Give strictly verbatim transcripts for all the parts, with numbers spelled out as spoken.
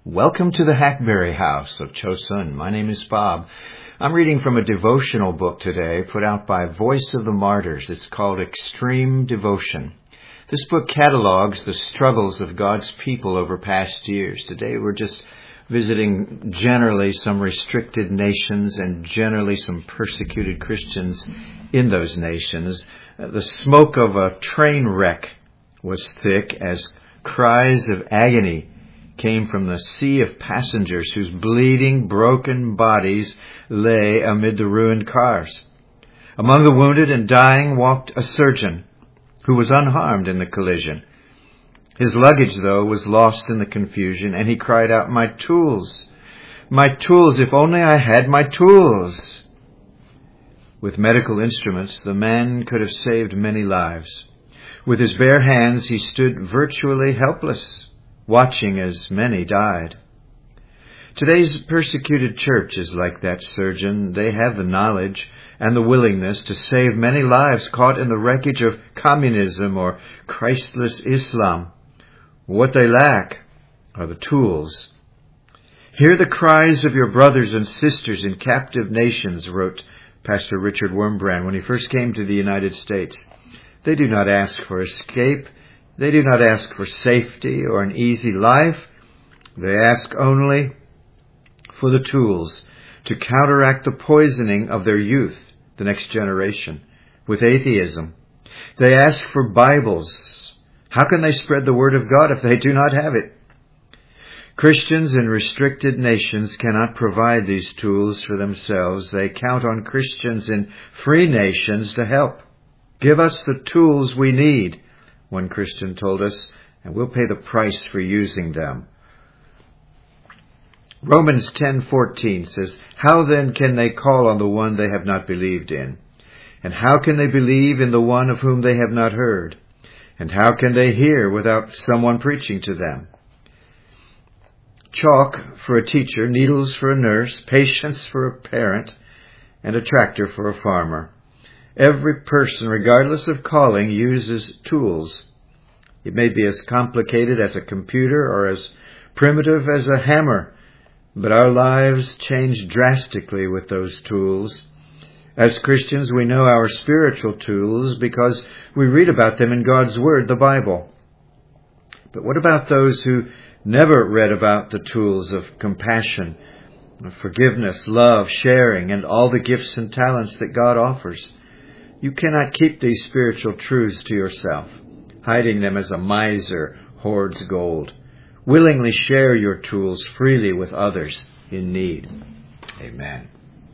Welcome to the Hackberry House of Chosun. My name is Bob. I'm reading from a devotional book today put out by Voice of the Martyrs. It's called Extreme Devotion. This book catalogs the struggles of God's people over past years. Today we're just visiting generally some restricted nations and generally some persecuted Christians in those nations. The smoke of a train wreck was thick as cries of agony came from the sea of passengers whose bleeding, broken bodies lay amid the ruined cars. Among the wounded and dying walked a surgeon who was unharmed in the collision. His luggage, though, was lost in the confusion, and he cried out, "My tools! My tools! If only I had my tools!" With medical instruments, the man could have saved many lives. With his bare hands, he stood virtually helpless, watching as many died. Today's persecuted church is like that surgeon. They have the knowledge and the willingness to save many lives caught in the wreckage of communism or Christless Islam. What they lack are the tools. "Hear the cries of your brothers and sisters in captive nations," wrote Pastor Richard Wurmbrand when he first came to the United States. "They do not ask for escape. They do not ask for safety or an easy life. They ask only for the tools to counteract the poisoning of their youth, the next generation, with atheism. They ask for Bibles. How can they spread the Word of God if they do not have it?" Christians in restricted nations cannot provide these tools for themselves. They count on Christians in free nations to help. "Give us the tools we need," one Christian told us, "and we'll pay the price for using them." Romans ten fourteen says, "How then can they call on the one they have not believed in? And how can they believe in the one of whom they have not heard? And how can they hear without someone preaching to them?" Chalk for a teacher, needles for a nurse, patience for a parent, and a tractor for a farmer. Every person, regardless of calling, uses tools. It may be as complicated as a computer or as primitive as a hammer, but our lives change drastically with those tools. As Christians, we know our spiritual tools because we read about them in God's Word, the Bible. But what about those who never read about the tools of compassion, forgiveness, love, sharing, and all the gifts and talents that God offers? You cannot keep these spiritual truths to yourself, hiding them as a miser hoards gold. Willingly share your tools freely with others in need. Amen.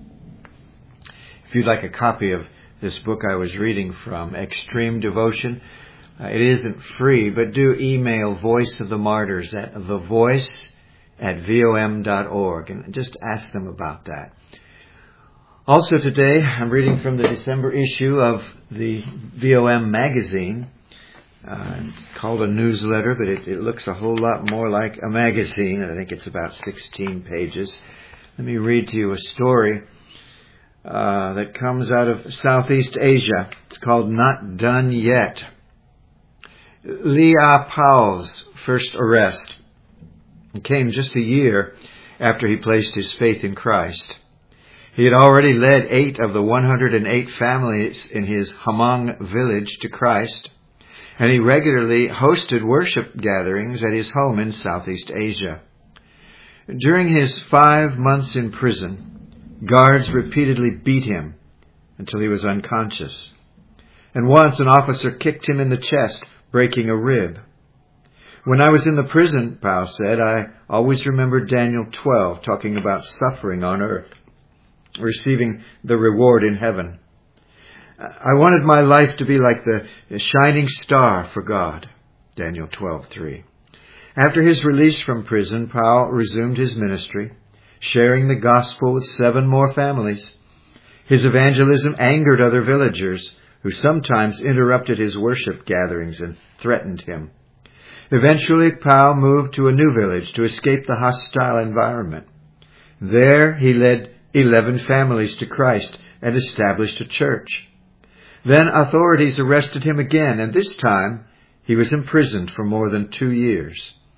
If you'd like a copy of this book I was reading from, Extreme Devotion, uh, it isn't free, but do email Voice of the Martyrs at thevoice at vom dot org and just ask them about that. Also today, I'm reading from the December issue of the V O M magazine. Uh, it's called a newsletter, but it, it looks a whole lot more like a magazine. I think it's about sixteen pages. Let me read to you a story uh, that comes out of Southeast Asia. It's called Not Done Yet. Li Ah Pao's first arrest came just a year after he placed his faith in Christ. He had already led eight of the one hundred eight families in his Hamong village to Christ, and he regularly hosted worship gatherings at his home in Southeast Asia. During his five months in prison, guards repeatedly beat him until he was unconscious. And once an officer kicked him in the chest, breaking a rib. "When I was in the prison," Pao said, "I always remembered Daniel twelve talking about suffering on earth, receiving the reward in heaven. I wanted my life to be like the shining star for God." Daniel twelve three. After his release from prison, Pao resumed his ministry, sharing the gospel with seven more families. His evangelism angered other villagers who sometimes interrupted his worship gatherings and threatened him. Eventually, Pao moved to a new village to escape the hostile environment. There, he led eleven families to Christ and established a church. Then authorities arrested him again, and this time he was imprisoned for more than two years.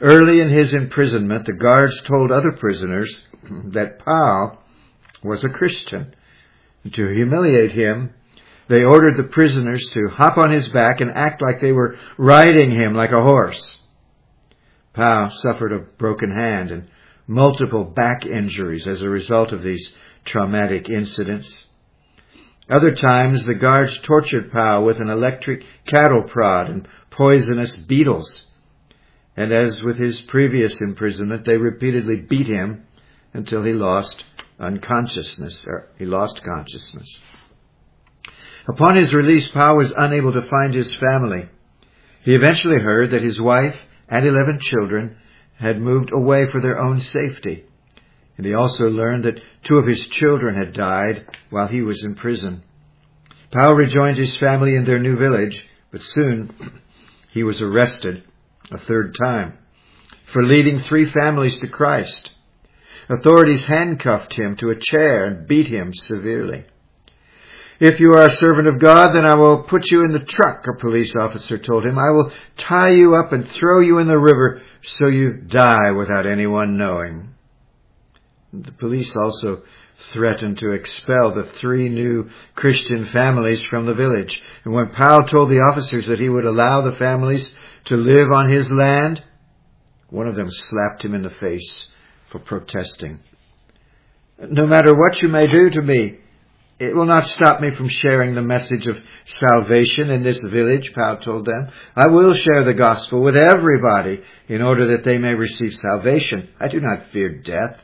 Early in his imprisonment, the guards told other prisoners that Pau was a Christian. To humiliate him, they ordered the prisoners to hop on his back and act like they were riding him like a horse. Pau suffered a broken hand and multiple back injuries as a result of these traumatic incidents. Other times, the guards tortured Pau with an electric cattle prod and poisonous beetles. And as with his previous imprisonment, they repeatedly beat him until he lost unconsciousness, or he lost consciousness. Upon his release, Pau was unable to find his family. He eventually heard that his wife and eleven children had moved away for their own safety. And he also learned that two of his children had died while he was in prison. Pau rejoined his family in their new village, but soon he was arrested a third time for leading three families to Christ. Authorities handcuffed him to a chair and beat him severely. "If you are a servant of God, then I will put you in the truck," a police officer told him. "I will tie you up and throw you in the river so you die without anyone knowing." The police also threatened to expel the three new Christian families from the village. And when Pau told the officers that he would allow the families to live on his land, one of them slapped him in the face for protesting. "No matter what you may do to me, it will not stop me from sharing the message of salvation in this village," Pau told them. "I will share the gospel with everybody in order that they may receive salvation. I do not fear death."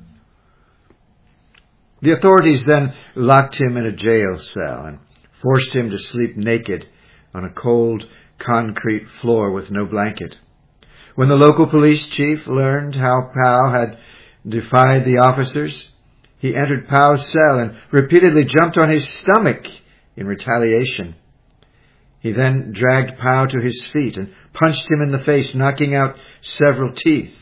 The authorities then locked him in a jail cell and forced him to sleep naked on a cold concrete floor with no blanket. When the local police chief learned how Pau had defied the officers, he entered Pau's cell and repeatedly jumped on his stomach in retaliation. He then dragged Pau to his feet and punched him in the face, knocking out several teeth.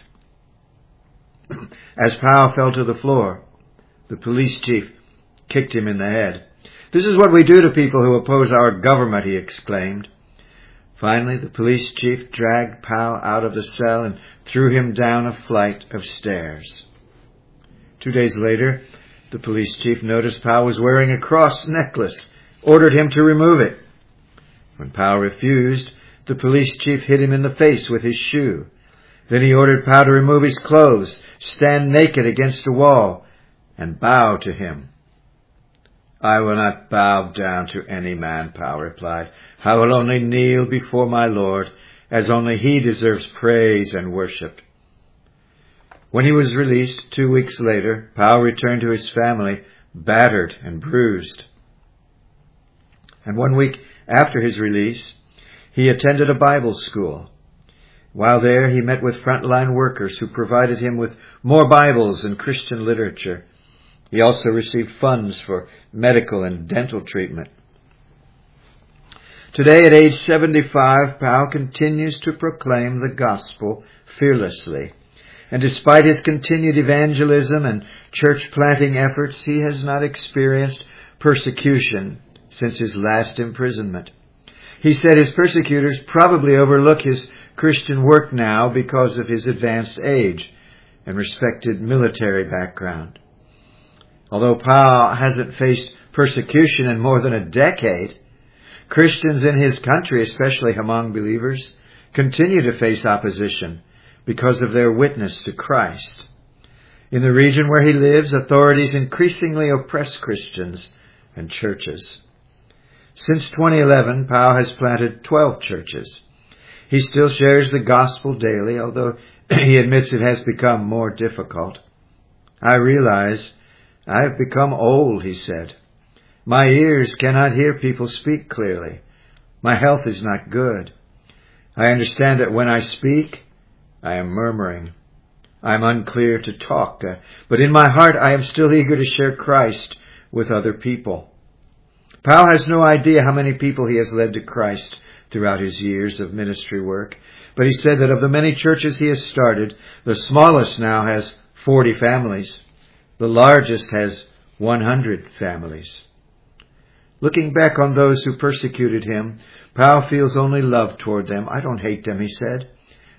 As Pau fell to the floor, the police chief kicked him in the head. "This is what we do to people who oppose our government," he exclaimed. Finally, the police chief dragged Pau out of the cell and threw him down a flight of stairs. Two days later, the police chief noticed Pau was wearing a cross necklace, ordered him to remove it. When Pau refused, the police chief hit him in the face with his shoe. Then he ordered Pau to remove his clothes, stand naked against a wall, and bow to him. "I will not bow down to any man," Pau replied. "I will only kneel before my Lord, as only he deserves praise and worship." When he was released two weeks later, Pau returned to his family, battered and bruised. And one week after his release, he attended a Bible school. While there, he met with frontline workers who provided him with more Bibles and Christian literature. He also received funds for medical and dental treatment. Today, at age seventy-five, Pau continues to proclaim the gospel fearlessly. And despite his continued evangelism and church planting efforts, he has not experienced persecution since his last imprisonment. He said his persecutors probably overlook his Christian work now because of his advanced age and respected military background. Although Pau hasn't faced persecution in more than a decade, Christians in his country, especially among believers, continue to face opposition because of their witness to Christ. In the region where he lives, authorities increasingly oppress Christians and churches. Since twenty eleven, Pau has planted twelve churches. He still shares the gospel daily, although he admits it has become more difficult. "I realize I have become old," he said. "My ears cannot hear people speak clearly. My health is not good. I understand that when I speak, I am murmuring. I am unclear to talk, uh, but in my heart I am still eager to share Christ with other people." Pau has no idea how many people he has led to Christ throughout his years of ministry work, but he said that of the many churches he has started, the smallest now has forty families. The largest has one hundred families. Looking back on those who persecuted him, Pau feels only love toward them. "I don't hate them," he said.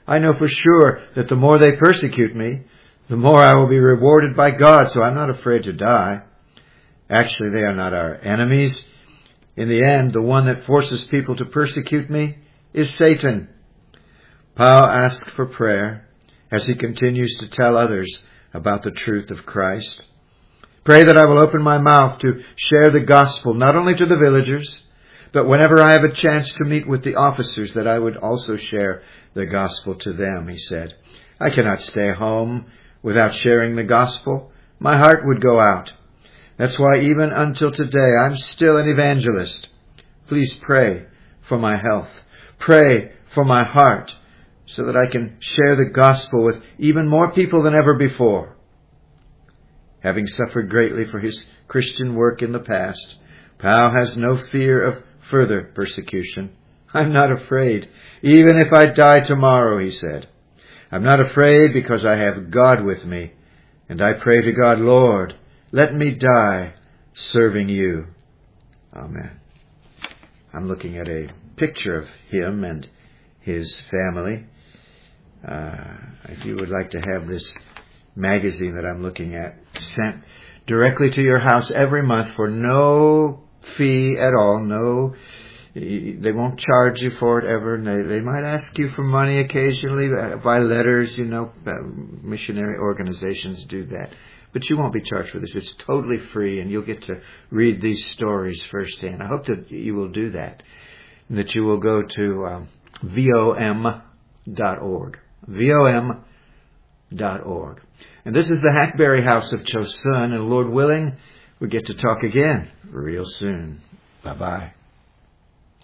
I know for sure that the more they persecute me, the more I will be rewarded by God, so I'm not afraid to die. Actually, they are not our enemies. In the end, the one that forces people to persecute me is Satan. Paul asks for prayer as he continues to tell others about the truth of Christ. Pray that I will open my mouth to share the gospel, not only to the villagers, but whenever I have a chance to meet with the officers, that I would also share the gospel to them, he said. I cannot stay home without sharing the gospel. My heart would go out. That's why even until today, I'm still an evangelist. Please pray for my health. Pray for my heart so that I can share the gospel with even more people than ever before. Having suffered greatly for his Christian work in the past, Paul has no fear of further persecution. I'm not afraid, even if I die tomorrow, he said. I'm not afraid because I have God with me, and I pray to God, Lord, let me die serving you. Amen. I'm looking at a picture of him and his family. Uh, if you would like to have this magazine that I'm looking at sent directly to your house every month for no fee at all, no, they won't charge you for it ever. They, they might ask you for money occasionally by letters, you know, missionary organizations do that. But you won't be charged for this. It's totally free, and you'll get to read these stories firsthand. I hope that you will do that, and that you will go to um, V O M dot org. V O M dot org. And this is the Hackberry House of Chosun, and Lord willing, we get to talk again real soon. Bye-bye.